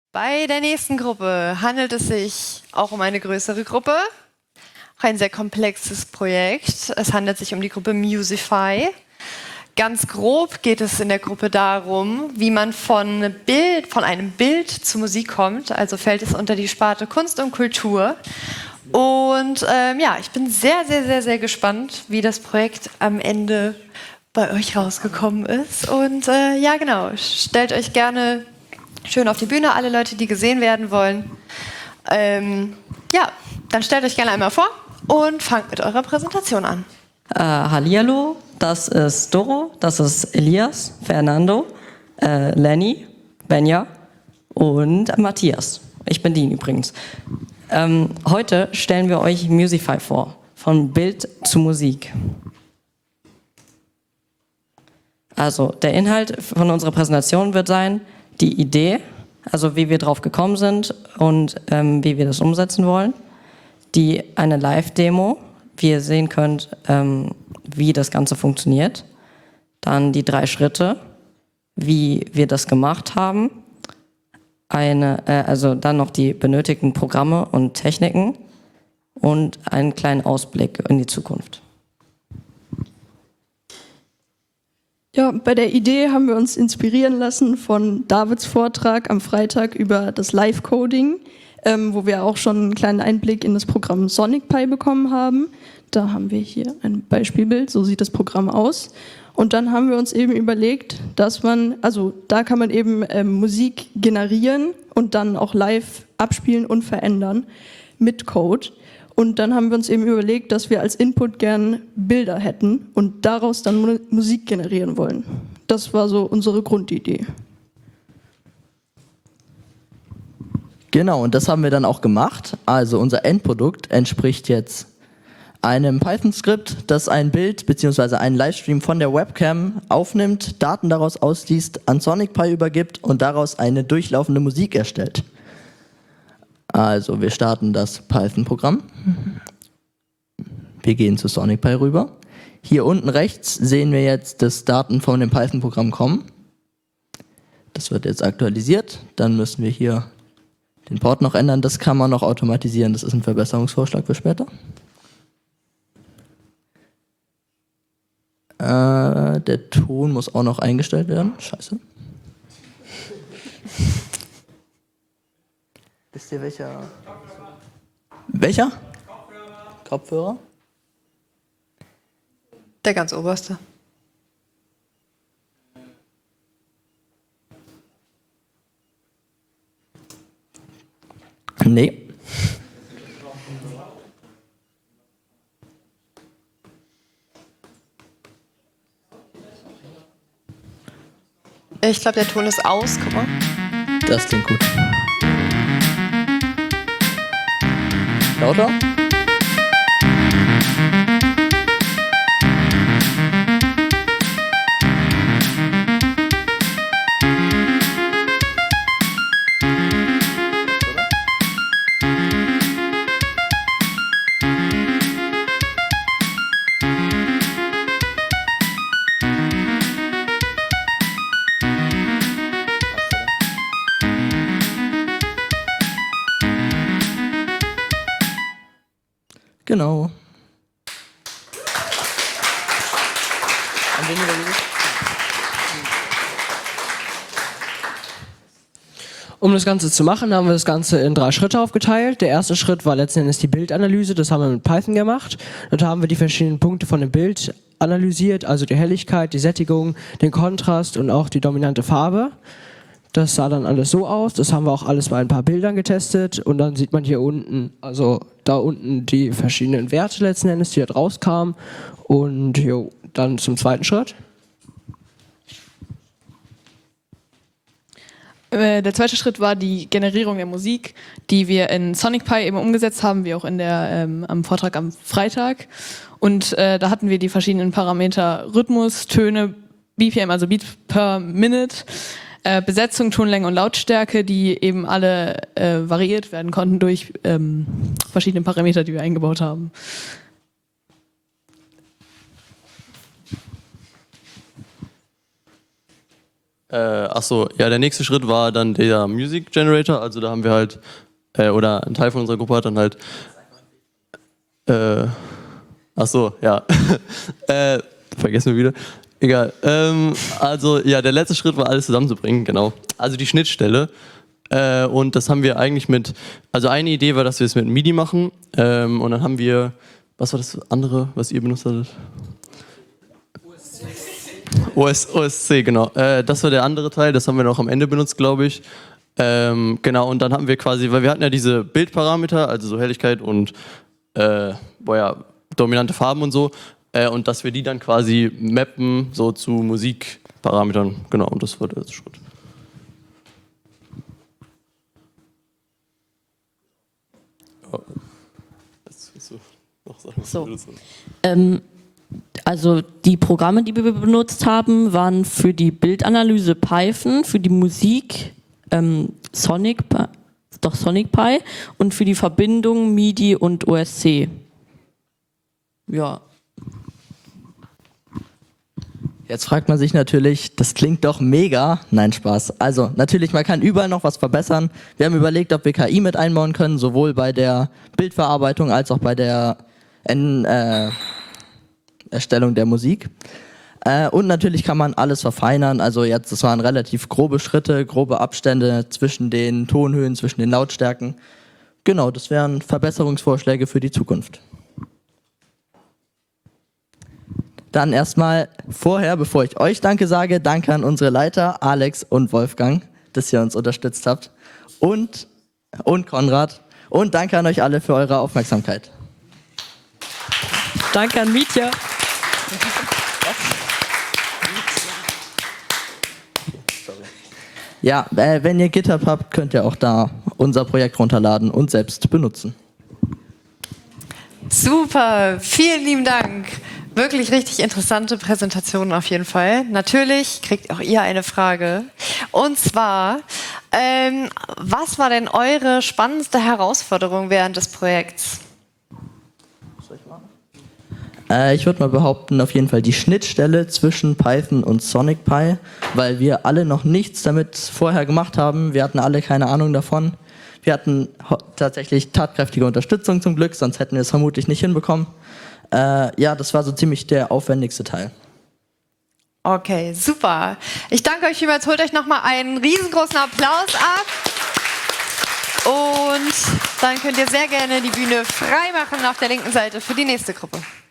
Bei der nächsten Gruppe handelt es sich auch um eine größere Gruppe, auch ein sehr komplexes Projekt. Es handelt sich um die Gruppe Musify. Ganz grob geht es in der Gruppe darum, wie man von einem Bild zu Musik kommt. Also fällt es unter die Sparte Kunst und Kultur. Und ja, ich bin sehr, sehr, sehr, sehr gespannt, wie das Projekt am Ende bei euch rausgekommen ist. Und ja, genau, stellt euch gerne schön auf die Bühne, alle Leute, die gesehen werden wollen. Ja, dann stellt euch gerne einmal vor und fangt mit eurer Präsentation an. Hallihallo, das ist Doro, das ist Elias, Fernando, Lenny, Benja und Matthias. Ich bin Dean übrigens. Heute stellen wir euch Musify vor, von Bild zu Musik. Also der Inhalt von unserer Präsentation wird sein, die Idee, also wie wir drauf gekommen sind und wie wir das umsetzen wollen, eine Live-Demo, wie ihr sehen könnt, wie das Ganze funktioniert, dann die 3 Schritte, wie wir das gemacht haben, also dann noch die benötigten Programme und Techniken und einen kleinen Ausblick in die Zukunft. Ja, bei der Idee haben wir uns inspirieren lassen von Davids Vortrag am Freitag über das Live-Coding, wo wir auch schon einen kleinen Einblick in das Programm SonicPy bekommen haben. Da haben wir hier ein Beispielbild, so sieht das Programm aus. Und dann haben wir uns eben überlegt, dass da kann man eben Musik generieren und dann auch live abspielen und verändern mit Code. Und dann haben wir uns eben überlegt, dass wir als Input gern Bilder hätten und daraus dann Musik generieren wollen. Das war so unsere Grundidee. Genau, und das haben wir dann auch gemacht. Also unser Endprodukt entspricht jetzt einem Python-Skript, das ein Bild bzw. einen Livestream von der Webcam aufnimmt, Daten daraus ausliest, an SonicPy übergibt und daraus eine durchlaufende Musik erstellt. Also wir starten das Python-Programm. Wir gehen zu SonicPy rüber. Hier unten rechts sehen wir jetzt, dass Daten von dem Python-Programm kommen. Das wird jetzt aktualisiert. Dann müssen wir hier den Port noch ändern. Das kann man noch automatisieren. Das ist ein Verbesserungsvorschlag für später. Der Ton muss auch noch eingestellt werden. Scheiße. Wisst ihr welcher? Welcher? Kopfhörer? Der ganz oberste. Nee. Ich glaube, der Ton ist aus. Guck mal. Das klingt gut. Lauter? Genau. Um das Ganze zu machen, haben wir das Ganze in 3 Schritte aufgeteilt. Der erste Schritt war letzten Endes die Bildanalyse, das haben wir mit Python gemacht. Dort haben wir die verschiedenen Punkte von dem Bild analysiert, also die Helligkeit, die Sättigung, den Kontrast und auch die dominante Farbe. Das sah dann alles so aus, das haben wir auch alles bei ein paar Bildern getestet und dann sieht man hier unten, also da unten die verschiedenen Werte letzten Endes, die da rauskamen und jo, dann zum zweiten Schritt. Der zweite Schritt war die Generierung der Musik, die wir in SonicPy eben umgesetzt haben, wie auch in am Vortrag am Freitag. Und da hatten wir die verschiedenen Parameter Rhythmus, Töne, BPM, also Beats per Minute, Besetzung, Tonlänge und Lautstärke, die eben alle variiert werden konnten durch verschiedene Parameter, die wir eingebaut haben. Achso, ja, der nächste Schritt war dann der Music Generator. Also da haben wir halt, oder ein Teil von unserer Gruppe hat dann halt, achso, ja, vergessen wir wieder. Egal. Also ja, der letzte Schritt war alles zusammenzubringen, genau. Also die Schnittstelle. Und das haben wir eigentlich mit, also eine Idee war, dass wir es mit MIDI machen. Und dann haben wir, was war das andere, was ihr benutzt hattet? OSC, genau. Das war der andere Teil, das haben wir noch am Ende benutzt, glaube ich. Genau, und dann haben wir quasi, weil wir hatten ja diese Bildparameter, also so Helligkeit und dominante Farben und so, und dass wir die dann quasi mappen, so zu Musikparametern. Genau, und das war der erste Schritt. So. Also die Programme, die wir benutzt haben, waren für die Bildanalyse Python, für die Musik SonicPy und für die Verbindung MIDI und OSC. Ja. Jetzt fragt man sich natürlich, das klingt doch mega. Nein, Spaß. Also natürlich, man kann überall noch was verbessern. Wir haben überlegt, ob wir KI mit einbauen können, sowohl bei der Bildverarbeitung als auch bei der Erstellung der Musik. Und natürlich kann man alles verfeinern. Also jetzt, das waren relativ grobe Schritte, grobe Abstände zwischen den Tonhöhen, zwischen den Lautstärken. Genau, das wären Verbesserungsvorschläge für die Zukunft. Dann erstmal vorher, bevor ich euch Danke sage, danke an unsere Leiter Alex und Wolfgang, dass ihr uns unterstützt habt. Und Konrad. Und danke an euch alle für eure Aufmerksamkeit. Danke an Mietja. Ja, wenn ihr GitHub habt, könnt ihr auch da unser Projekt runterladen und selbst benutzen. Super, vielen lieben Dank. Wirklich richtig interessante Präsentation auf jeden Fall. Natürlich kriegt auch ihr eine Frage. Und zwar, was war denn eure spannendste Herausforderung während des Projekts? Ich würde mal behaupten, auf jeden Fall die Schnittstelle zwischen Python und SonicPy, weil wir alle noch nichts damit vorher gemacht haben. Wir hatten alle keine Ahnung davon. Wir hatten tatsächlich tatkräftige Unterstützung zum Glück, sonst hätten wir es vermutlich nicht hinbekommen. Ja, das war so ziemlich der aufwendigste Teil. Okay, super. Ich danke euch vielmals. Holt euch nochmal einen riesengroßen Applaus ab. Und dann könnt ihr sehr gerne die Bühne frei machen auf der linken Seite für die nächste Gruppe.